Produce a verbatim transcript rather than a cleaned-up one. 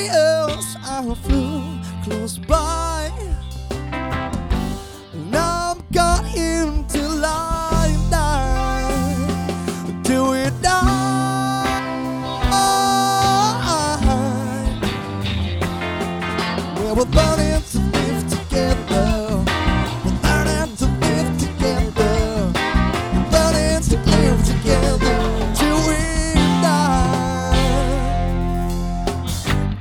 somebody else. I flew close by, and I've got him till I die, till we die. Yeah, we're burning.